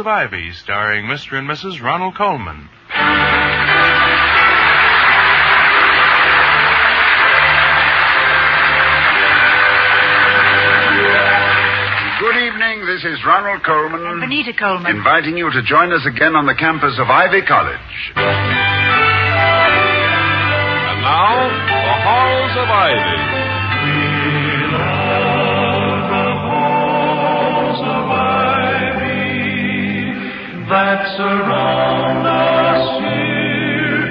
Ivy, starring Mr. and Mrs. Ronald Colman. Good evening, this is Ronald Colman. And Benita Coleman. Inviting you to join us again on the campus of Ivy College. And now, the Halls of Ivy. That surround us here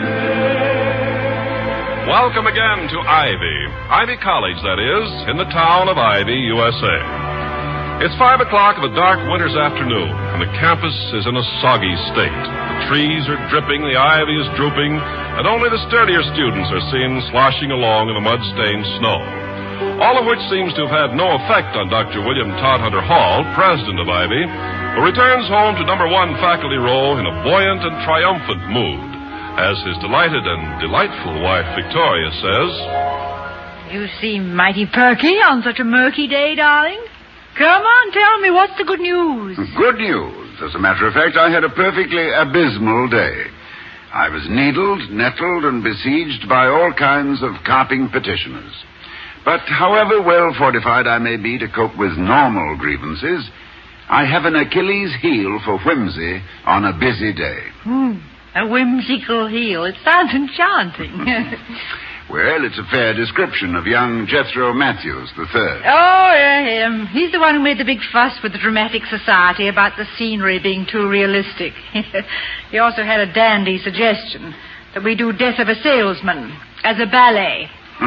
today. Welcome again to Ivy College, that is, in the town of Ivy, USA. It's 5 o'clock of a dark winter's afternoon, and the campus is in a soggy state. The trees are dripping, the ivy is drooping, and only the sturdier students are seen sloshing along in the mud-stained snow. All of which seems to have had no effect on Dr. William Todhunter Hall, president of Ivy, who returns home to number 1 faculty row in a buoyant and triumphant mood, as his delighted and delightful wife, Victoria, says, You seem mighty perky on such a murky day, darling. Come on, tell me, what's the good news? Good news. As a matter of fact, I had a perfectly abysmal day. I was needled, nettled, and besieged by all kinds of carping petitioners. But however well fortified I may be to cope with normal grievances, I have an Achilles heel for whimsy on a busy day. A whimsical heel. It sounds enchanting. Well, it's a fair description of young Jethro Matthews III. Oh, yeah, him. He's the one who made the big fuss with the Dramatic Society about the scenery being too realistic. He also had a dandy suggestion that we do Death of a Salesman as a ballet.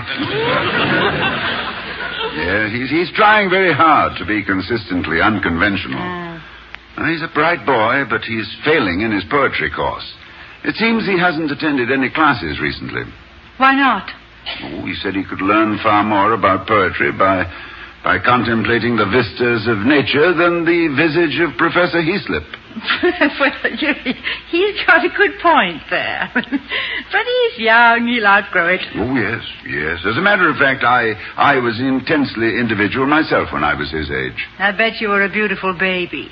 Yeah, he's trying very hard to be consistently unconventional. He's a bright boy, but he's failing in his poetry course. It seems he hasn't attended any classes recently. Why not? Oh, he said he could learn far more about poetry by contemplating the vistas of nature than the visage of Professor Heaslip. Well, he's got a good point there. But he's young, he'll outgrow it. Oh, yes. As a matter of fact, I was intensely individual myself when I was his age. I bet you were a beautiful baby.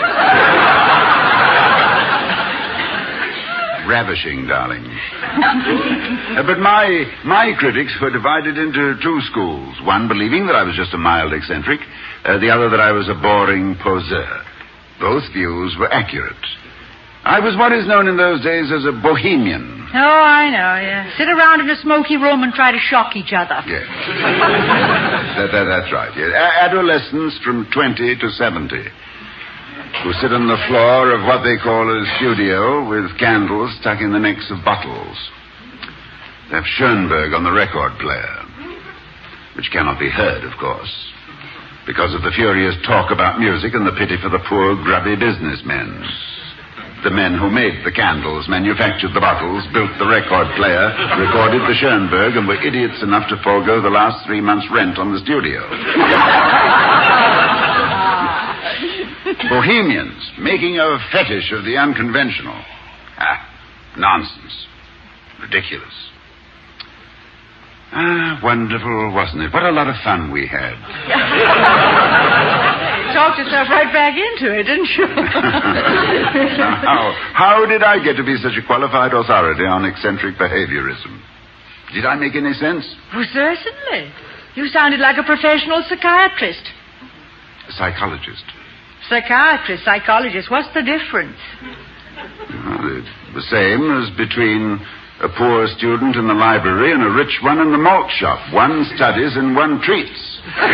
Ravishing, darling. But my critics were divided into 2 schools. One believing that I was just a mild eccentric, the other that I was a boring poseur. Both views were accurate. I was what is known in those days as a bohemian. Oh, I know, yeah. Sit around in a smoky room and try to shock each other. Yes. That's right, yes. Adolescents from 20 to 70 who sit on the floor of what they call a studio with candles stuck in the necks of bottles. They have Schoenberg on the record player, which cannot be heard, of course, because of the furious talk about music and the pity for the poor, grubby businessmen. The men who made the candles, manufactured the bottles, built the record player, recorded the Schoenberg, and were idiots enough to forego the last 3 months' rent on the studio. Bohemians, making a fetish of the unconventional. Nonsense. Ridiculous. Wonderful, wasn't it? What a lot of fun we had. Talked yourself right back into it, didn't you? How did I get to be such a qualified authority on eccentric behaviorism? Did I make any sense? Oh, certainly. You sounded like a professional psychiatrist. A psychologist. Psychiatrist, psychologist, what's the difference? The same as between a poor student in the library and a rich one in the malt shop. One studies and one treats.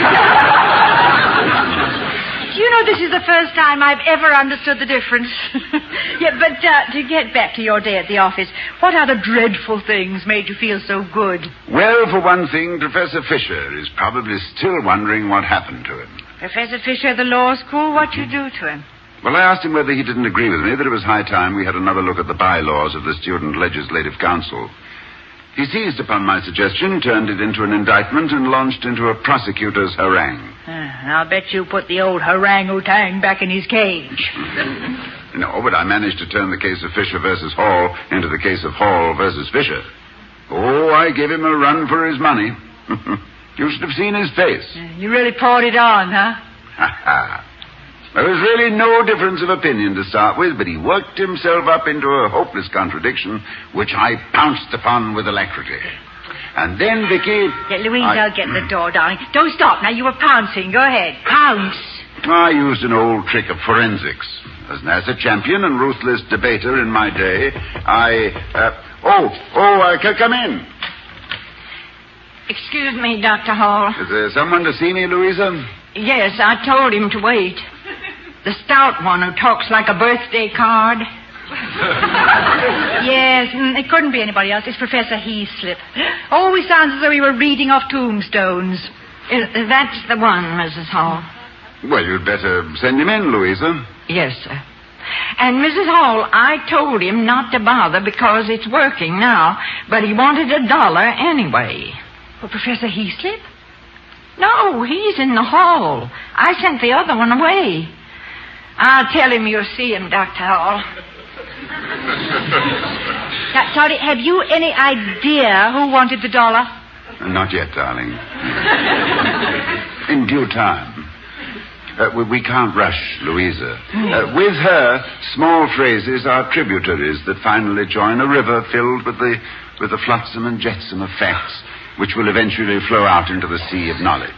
Do you know this is the first time I've ever understood the difference? Yeah, but to get back to your day at the office, what other dreadful things made you feel so good? Well, for one thing, Professor Fisher is probably still wondering what happened to him. Professor Fisher at the law school, what'd you do to him? Well, I asked him whether he didn't agree with me that it was high time we had another look at the bylaws of the Student Legislative Council. He seized upon my suggestion, turned it into an indictment, and launched into a prosecutor's harangue. I'll bet you put the old harangue-o-tang back in his cage. No, but I managed to turn the case of Fisher versus Hall into the case of Hall versus Fisher. Oh, I gave him a run for his money. You should have seen his face. You really poured it on, huh? Ha ha. There was really no difference of opinion to start with, but he worked himself up into a hopeless contradiction, which I pounced upon with alacrity. And then, Vicky... Louise, I'll get the door, darling. Don't stop. Now, you were pouncing. Go ahead. Pounce. I used an old trick of forensics. As a champion and ruthless debater in my day, come in. Excuse me, Dr. Hall. Is there someone to see me, Louisa? Yes, I told him to wait. The stout one who talks like a birthday card. Yes, it couldn't be anybody else. It's Professor Heaslip. Always sounds as though he were reading off tombstones. That's the one, Mrs. Hall. Well, you'd better send him in, Louisa. Yes, sir. And, Mrs. Hall, I told him not to bother because it's working now, but he wanted $1 anyway. Well, Professor Heaslip? No, he's in the hall. I sent the other one away. I'll tell him you'll see him, Dr. Hall. Sorry, have you any idea who wanted the $1? Not yet, darling. In due time. We can't rush Louisa. With her, small phrases are tributaries that finally join a river filled with the flotsam and jetsam of facts, which will eventually flow out into the sea of knowledge.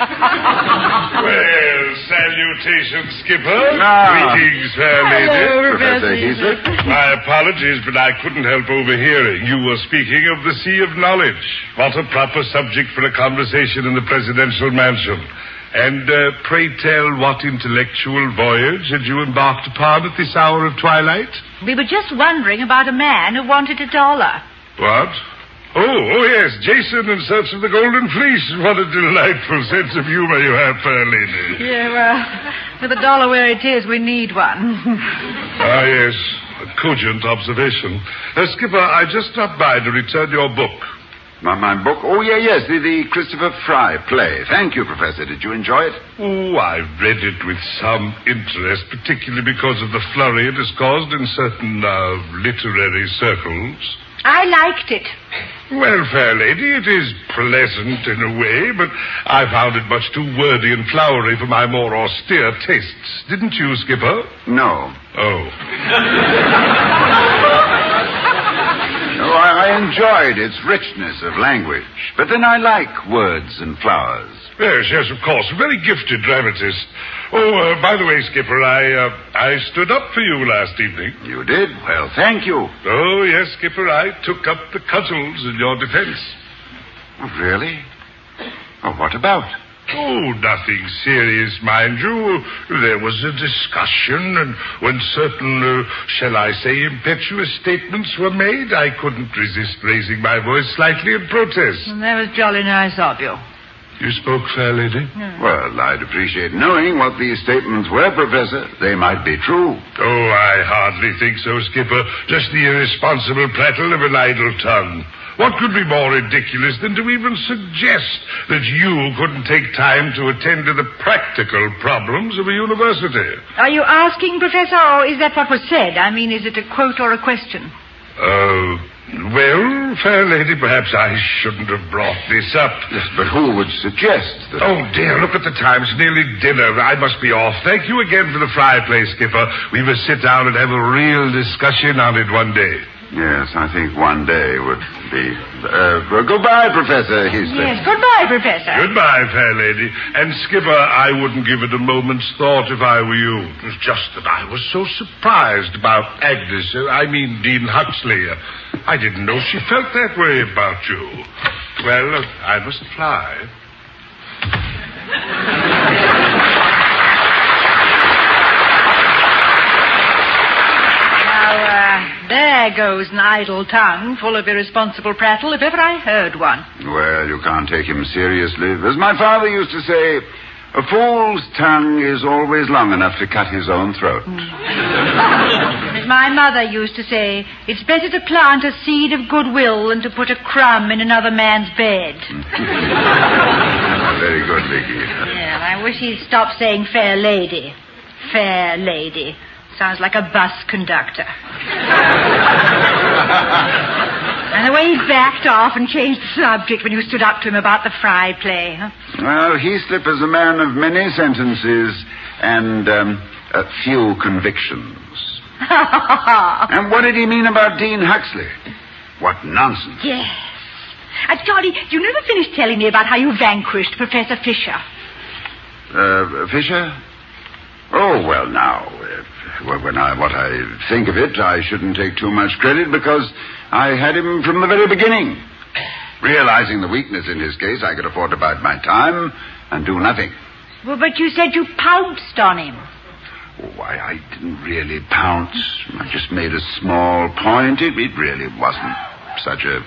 Well, salutations, Skipper. Greetings, fair lady. Hello, Professor Heaslip. My apologies, but I couldn't help overhearing. You were speaking of the Sea of Knowledge. What a proper subject for a conversation in the presidential mansion. And pray tell, what intellectual voyage had you embarked upon at this hour of twilight? We were just wondering about a man who wanted $1. What? Oh, yes, Jason in search of the Golden Fleece. What a delightful sense of humor you have, fair lady. Yeah, well, with $1 where it is, we need one. Ah, yes, a cogent observation. Skipper, I just stopped by to return your book. My book? Oh, yes, the Christopher Fry play. Thank you, Professor. Did you enjoy it? Oh, I've read it with some interest, particularly because of the flurry it has caused in certain literary circles. I liked it. Well, fair lady, it is pleasant in a way, but I found it much too wordy and flowery for my more austere tastes. Didn't you, Skipper? No. Oh. Oh, I enjoyed its richness of language, but then I like words and flowers. Yes, of course. A very gifted dramatist. Oh, by the way, Skipper, I stood up for you last evening. You did? Well, thank you. Oh, yes, Skipper, I took up the cudgels in your defense. Oh, really? Oh, what about? Oh, nothing serious, mind you. There was a discussion, and when certain, shall I say, impetuous statements were made, I couldn't resist raising my voice slightly in protest. And that was jolly nice of you. You spoke, fair lady? Well, I'd appreciate knowing what these statements were, Professor. They might be true. Oh, I hardly think so, Skipper. Just the irresponsible prattle of an idle tongue. What could be more ridiculous than to even suggest that you couldn't take time to attend to the practical problems of a university? Are you asking, Professor, or is that what was said? I mean, is it a quote or a question? Well, fair lady, perhaps I shouldn't have brought this up. Yes, but who would suggest that... Oh, dear, look at the time. It's nearly dinner. I must be off. Thank you again for the fireplace, Skipper. We must sit down and have a real discussion on it one day. Yes, I think one day would be... goodbye, Professor Heaslip. Yes, goodbye, Professor. Goodbye, fair lady. And, Skipper, I wouldn't give it a moment's thought if I were you. It was just that I was so surprised about Agnes. Dean Huxley. I didn't know she felt that way about you. Well, I must fly. There goes an idle tongue full of irresponsible prattle, if ever I heard one. Well, you can't take him seriously. As my father used to say, a fool's tongue is always long enough to cut his own throat. As my mother used to say, it's better to plant a seed of goodwill than to put a crumb in another man's bed. Very good, Vicky. Yeah, I wish he'd stop saying fair lady. Fair lady. Sounds like a bus conductor. And the way he backed off and changed the subject when you stood up to him about the Fry play. Huh? Well, Heaslip is a man of many sentences and a few convictions. And what did he mean about Dean Huxley? What nonsense. Yes. Charlie, you never finished telling me about how you vanquished Professor Fisher. Fisher? Oh, well, now, what I think of it, I shouldn't take too much credit because I had him from the very beginning. Realizing the weakness in his case, I could afford to bide my time and do nothing. Well, but you said you pounced on him. Oh, why, I didn't really pounce. I just made a small point. It really wasn't such a...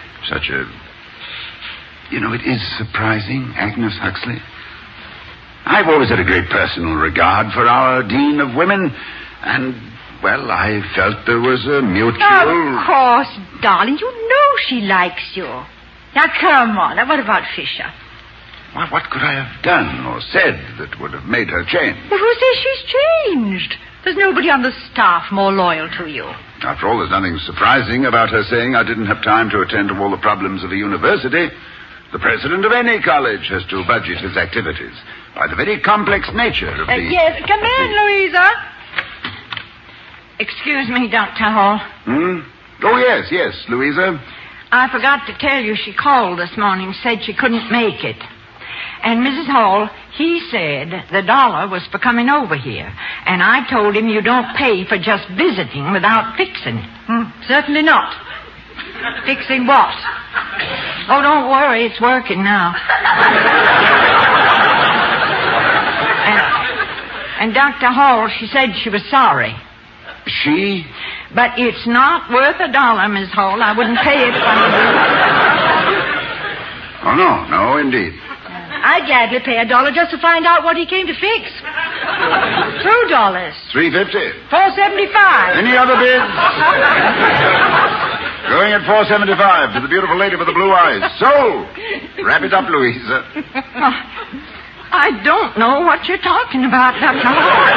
You know, it is surprising, Agnes Huxley. I've always had a great personal regard for our Dean of Women, and, well, I felt there was a mutual... Of course, darling. You know she likes you. Now, come on. Now, what about Fisher? Well, what could I have done or said that would have made her change? Well, who says she's changed? There's nobody on the staff more loyal to you. After all, there's nothing surprising about her saying I didn't have time to attend to all the problems of a university. The president of any college has to budget his activities by the very complex nature of the... Yes, come in, Louisa. Excuse me, Dr. Hall. Oh, yes, Louisa. I forgot to tell you she called this morning, said she couldn't make it. And Mrs. Hall, he said the $1 was for coming over here. And I told him you don't pay for just visiting without fixing it. Certainly not. Fixing what? Oh, don't worry, it's working now. And Dr. Hall, she said she was sorry. She? But it's not worth $1, Miss Hall. I wouldn't pay it for you. Oh, no, indeed. I'd gladly pay $1 just to find out what he came to fix. $2. $3.50. $4.75. Any other bids? Going at $4.75 to the beautiful lady with the blue eyes. So, wrap it up, Louisa. I don't know what you're talking about, Dr. Hall.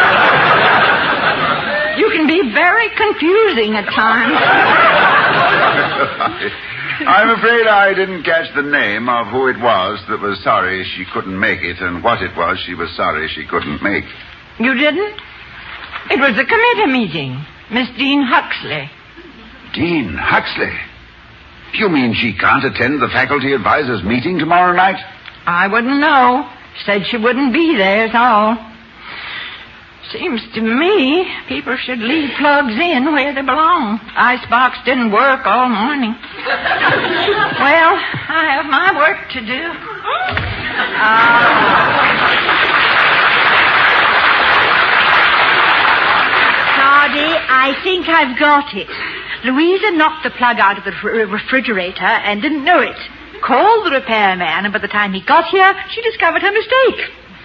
You can be very confusing at times. I'm afraid I didn't catch the name of who it was that was sorry she couldn't make it and what it was she was sorry she couldn't make. You didn't? It was a committee meeting. Miss Dean Huxley. Dean Huxley? You mean she can't attend the faculty advisors' meeting tomorrow night? I wouldn't know. Said she wouldn't be there, is all. Seems to me people should leave plugs in where they belong. Icebox didn't work all morning. Well, I have my work to do. Hardy, I think I've got it. Louisa knocked the plug out of the refrigerator and didn't know it. Called the repairman, and by the time he got here, she discovered her mistake.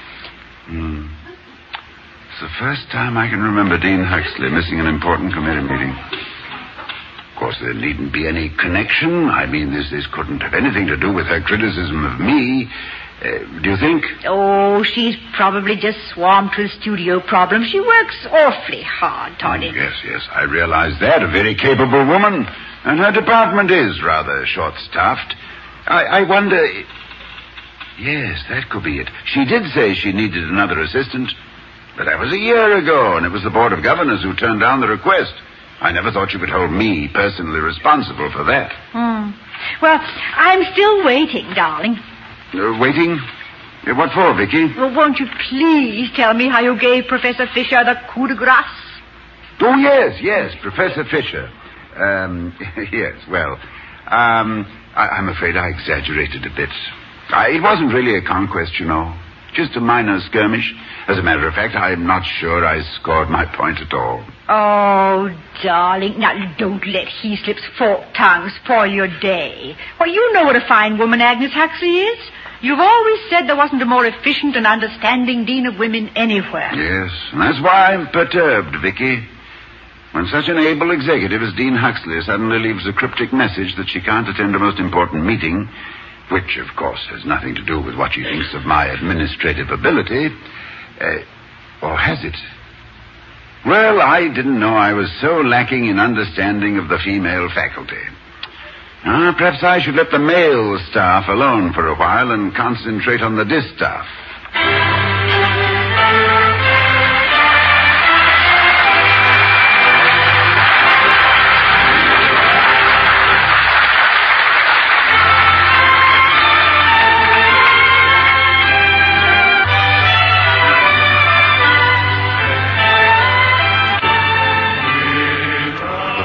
It's the first time I can remember Dean Huxley missing an important committee meeting. Of course, there needn't be any connection. I mean, this couldn't have anything to do with her criticism of me. Do you think? Oh, she's probably just swamped with studio problems. She works awfully hard, Toddy. Yes, I realize that. A very capable woman. And her department is rather short-staffed. I wonder... Yes, that could be it. She did say she needed another assistant. But that was a year ago, and it was the Board of Governors who turned down the request. I never thought you could hold me personally responsible for that. Well, I'm still waiting, darling. Waiting? What for, Vicky? Well, won't you please tell me how you gave Professor Fisher the coup de grace? Oh, yes, Professor Fisher. Yes, well, I'm afraid I exaggerated a bit. It wasn't really a conquest, you know. Just a minor skirmish. As a matter of fact, I'm not sure I scored my point at all. Oh, darling. Now, don't let Heaslip's forked tongue spoil your day. Well, you know what a fine woman Agnes Huxley is. You've always said there wasn't a more efficient and understanding Dean of Women anywhere. Yes, and that's why I'm perturbed, Vicky. When such an able executive as Dean Huxley suddenly leaves a cryptic message that she can't attend a most important meeting, which, of course, has nothing to do with what she thinks of my administrative ability, or has it? Well, I didn't know I was so lacking in understanding of the female faculty. Perhaps I should let the male staff alone for a while and concentrate on the distaff.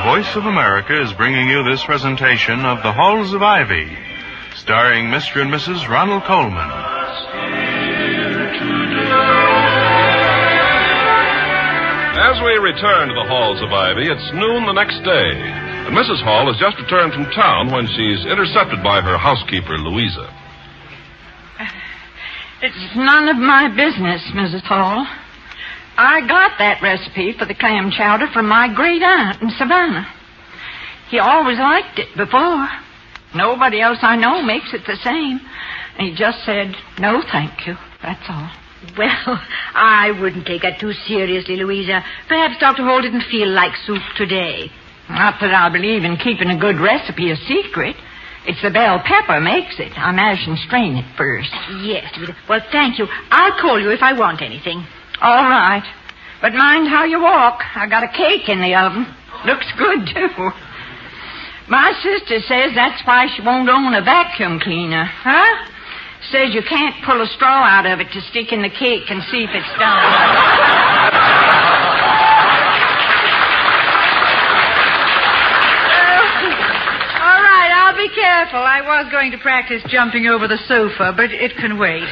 Voice of America is bringing you this presentation of The Halls of Ivy, starring Mr. and Mrs. Ronald Coleman. As we return to the Halls of Ivy, it's noon the next day, and Mrs. Hall has just returned from town when she's intercepted by her housekeeper, Louisa. It's none of my business, Mrs. Hall. I got that recipe for the clam chowder from my great aunt in Savannah. He always liked it before. Nobody else I know makes it the same. And he just said, no, thank you. That's all. Well, I wouldn't take that too seriously, Louisa. Perhaps Dr. Hall didn't feel like soup today. Not that I believe in keeping a good recipe a secret. It's the bell pepper makes it. I mash and strain it first. Yes, well, thank you. I'll call you if I want anything. All right. But mind how you walk. I got a cake in the oven. Looks good, too. My sister says that's why she won't own a vacuum cleaner. Huh? Says you can't pull a straw out of it to stick in the cake and see if it's done. I'll be careful. I was going to practice jumping over the sofa, but it can wait.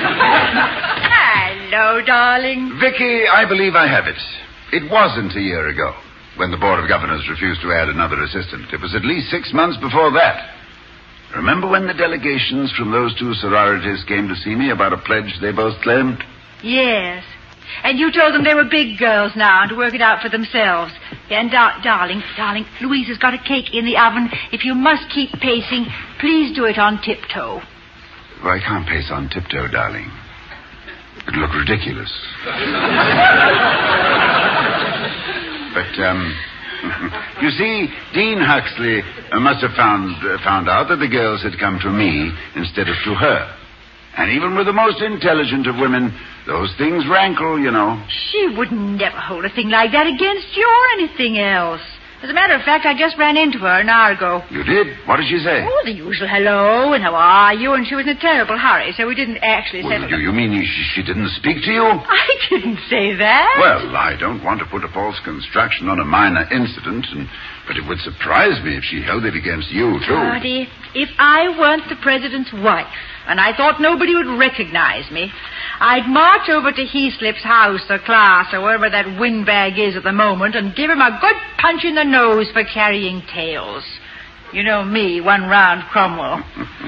Hello, darling. Vicky, I believe I have it. It wasn't a year ago when the Board of Governors refused to add another assistant. It was at least 6 months before that. Remember when the delegations from those two sororities came to see me about a pledge they both claimed? Yes. And you told them they were big girls now and to work it out for themselves. And, darling, Louisa's got a cake in the oven. If you must keep pacing, please do it on tiptoe. Well, I can't pace on tiptoe, darling. It'd look ridiculous. But, you see, Dean Huxley must have found out that the girls had come to me instead of to her. And even with the most intelligent of women, those things rankle, you know. She would never hold a thing like that against you or anything else. As a matter of fact, I just ran into her an hour ago. You did? What did she say? Oh, the usual hello and how are you, and she was in a terrible hurry, so we didn't actually settle. You mean she didn't speak to you? I didn't say that. Well, I don't want to put a false construction on a minor incident, but it would surprise me if she held it against you, too. Artie, if I weren't the president's wife, and I thought nobody would recognize me, I'd march over to Heaslip's house or class or wherever that windbag is at the moment and give him a good punch in the nose for carrying tales. You know me, one round Cromwell.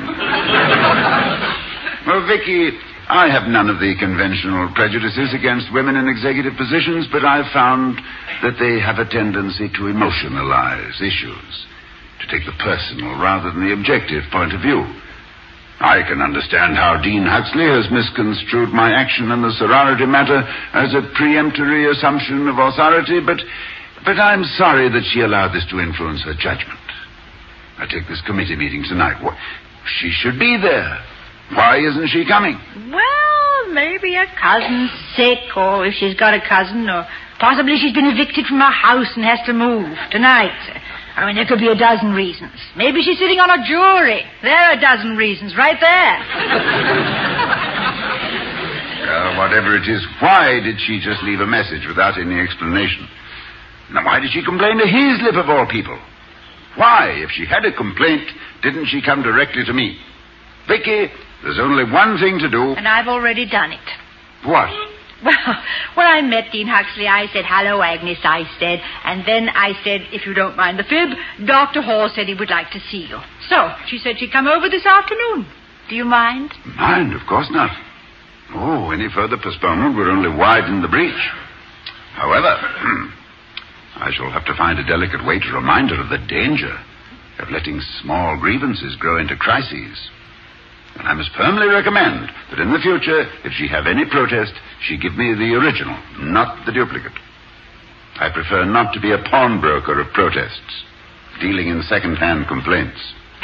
Well, Vicky, I have none of the conventional prejudices against women in executive positions, but I've found that they have a tendency to emotionalize issues, to take the personal rather than the objective point of view. I can understand how Dean Huxley has misconstrued my action in the sorority matter as a peremptory assumption of authority, but I'm sorry that she allowed this to influence her judgment. I take this committee meeting tonight. She should be there. Why isn't she coming? Well, maybe a cousin's sick, or if she's got a cousin, or possibly she's been evicted from her house and has to move tonight. I mean, there could be a dozen reasons. Maybe she's sitting on a jury. There are a dozen reasons right there. Whatever it is, why did she just leave a message without any explanation? Now, why did she complain to Heaslip of all people? Why, if she had a complaint, didn't she come directly to me? Vicky, there's only one thing to do. And I've already done it. What? Well, when I met Dean Huxley, I said, hello, Agnes, I said. And then I said, if you don't mind the fib, Dr. Hall said he would like to see you. So, she said she'd come over this afternoon. Do you mind? Mind? Of course not. Oh, any further postponement would only widen the breach. However, I shall have to find a delicate way to remind her of the danger of letting small grievances grow into crises. And I must firmly recommend that in the future, if she have any protest, she give me the original, not the duplicate. I prefer not to be a pawnbroker of protests, dealing in second-hand complaints.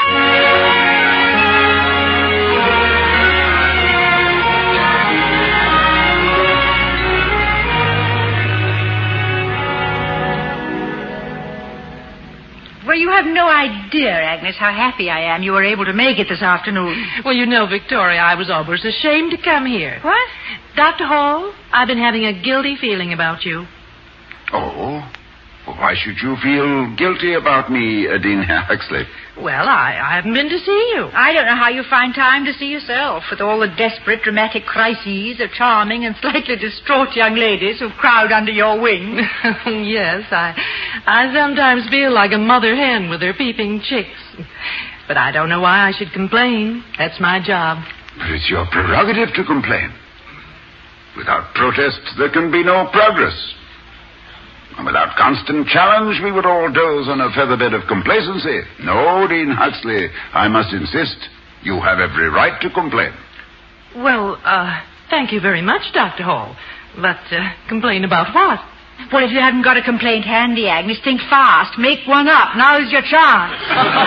Well, you have no idea, Agnes, how happy I am you were able to make it this afternoon. Well, you know, Victoria, I was almost ashamed to come here. What? Dr. Hall, I've been having a guilty feeling about you. Oh? Well, Why should you feel guilty about me, Dean Huxley? Well, I haven't been to see you. I don't know how you find time to see yourself, with all the desperate, dramatic crises of charming and slightly distraught young ladies who crowd under your wing. Yes, I sometimes feel like a mother hen with her peeping chicks. But I don't know why I should complain. That's my job. But it's your prerogative to complain. Without protest, there can be no progress. And without constant challenge, we would all doze on a featherbed of complacency. No, Dean Huxley, I must insist. You have every right to complain. Well, thank you very much, Dr. Hall. But, complain about what? Well, if you haven't got a complaint handy, Agnes, think fast. Make one up. Now's your chance.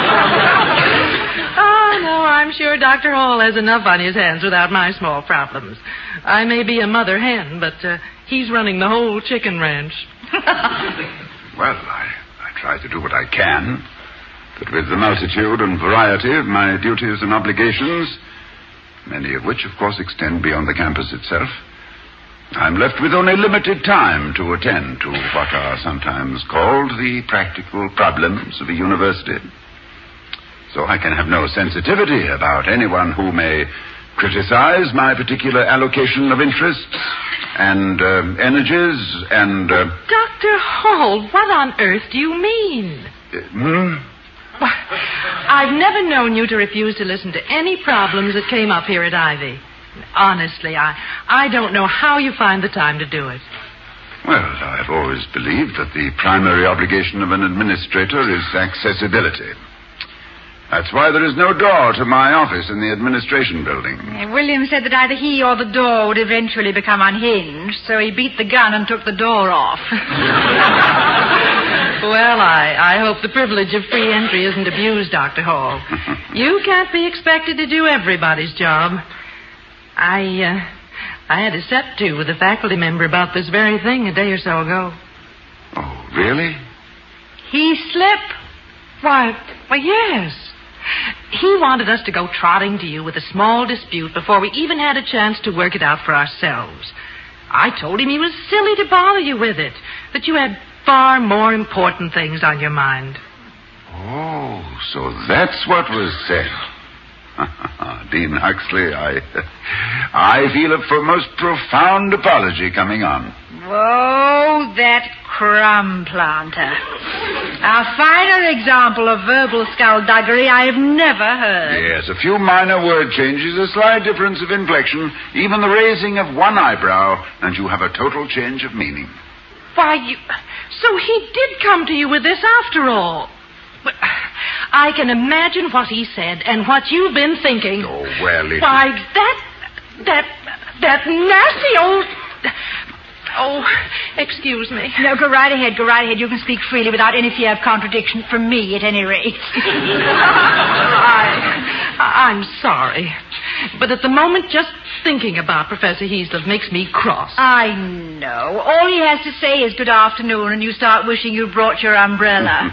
Oh, no, I'm sure Dr. Hall has enough on his hands without my small problems. I may be a mother hen, but he's running the whole chicken ranch. Well, I try to do what I can. But with the multitude and variety of my duties and obligations, many of which, of course, extend beyond the campus itself, I'm left with only limited time to attend to what are sometimes called the practical problems of a university. So I can have no sensitivity about anyone who may criticize my particular allocation of interests and energies and... Dr. Hall, what on earth do you mean? Well, I've never known you to refuse to listen to any problems that came up here at Ivy. Honestly, I don't know how you find the time to do it. Well, I've always believed that the primary obligation of an administrator is accessibility. That's why there is no door to my office in the administration building. William said that either he or the door would eventually become unhinged, so he beat the gun and took the door off. Well, I hope the privilege of free entry isn't abused, Dr. Hall. You can't be expected to do everybody's job. I had a set to with a faculty member about this very thing a day or so ago. Oh, really? Heaslip? Why, yes. He wanted us to go trotting to you with a small dispute before we even had a chance to work it out for ourselves. I told him he was silly to bother you with it, that you had far more important things on your mind. Oh, so that's what was said. Dean Huxley, I feel a most profound apology coming on. Oh, that crumb planter. A finer example of verbal skullduggery I have never heard. Yes, a few minor word changes, a slight difference of inflection, even the raising of one eyebrow, and you have a total change of meaning. Why, so he did come to you with this after all. But I can imagine what he said and what you've been thinking. Oh, well, Why, that nasty old... Oh, excuse me. No, go right ahead, go right ahead. You can speak freely without any fear of contradiction from me, at any rate. I'm sorry. But at the moment, just thinking about Professor Heaslip makes me cross. I know. All he has to say is good afternoon, and you start wishing you brought your umbrella.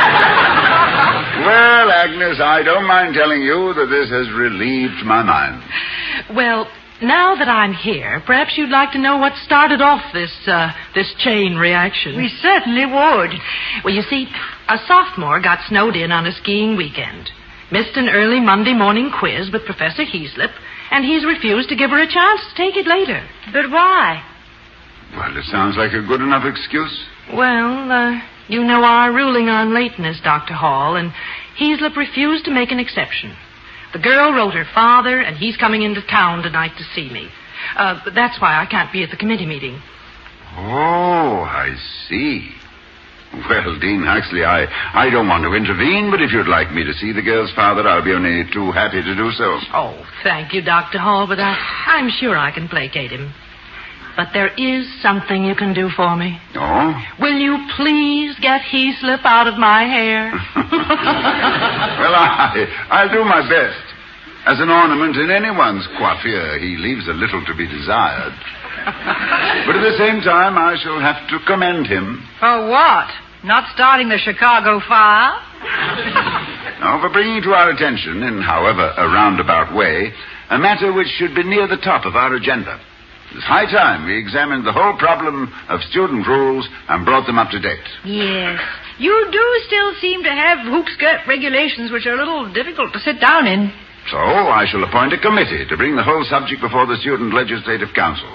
Well, Agnes, I don't mind telling you that this has relieved my mind. Well, now that I'm here, perhaps you'd like to know what started off this chain reaction. We certainly would. Well, you see, a sophomore got snowed in on a skiing weekend, missed an early Monday morning quiz with Professor Heaslip, and he's refused to give her a chance to take it later. But why? Well, it sounds like a good enough excuse. Well, you know our ruling on lateness, Dr. Hall, and Heaslip refused to make an exception. The girl wrote her father, and he's coming into town tonight to see me. That's why I can't be at the committee meeting. Oh, I see. Well, Dean Huxley, I don't want to intervene, but if you'd like me to see the girl's father, I'll be only too happy to do so. Oh, thank you, Dr. Hall, but I'm sure I can placate him. But there is something you can do for me. Oh? Will you please get Heaslip out of my hair? Well, I'll do my best. As an ornament in anyone's coiffure, he leaves a little to be desired. But at the same time, I shall have to commend him. For what? Not starting the Chicago fire? No, for bringing to our attention, in however a roundabout way, a matter which should be near the top of our agenda. It's high time we examined the whole problem of student rules and brought them up to date. Yes. You do still seem to have hoop-skirt regulations which are a little difficult to sit down in. So I shall appoint a committee to bring the whole subject before the Student Legislative Council.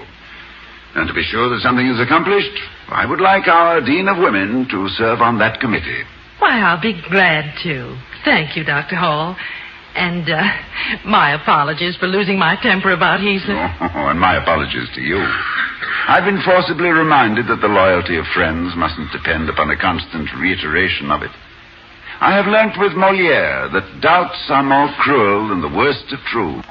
And to be sure that something is accomplished, I would like our Dean of Women to serve on that committee. Why, I'll be glad to. Thank you, Dr. Hall. And, my apologies for losing my temper about Heaslip. Oh, and my apologies to you. I've been forcibly reminded that the loyalty of friends mustn't depend upon a constant reiteration of it. I have learnt with Molière that doubts are more cruel than the worst of truth.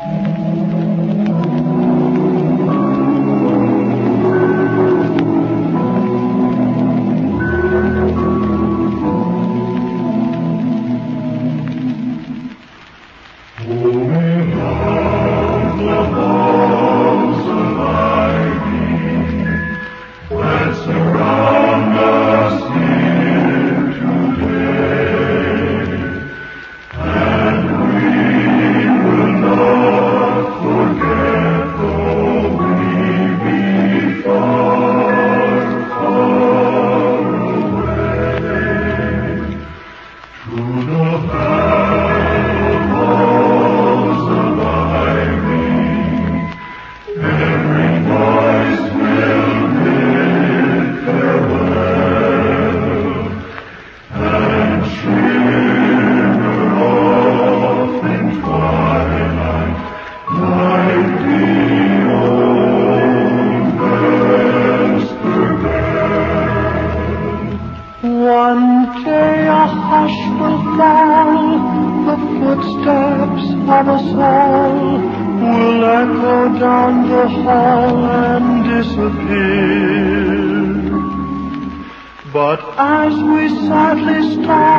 But as we sadly start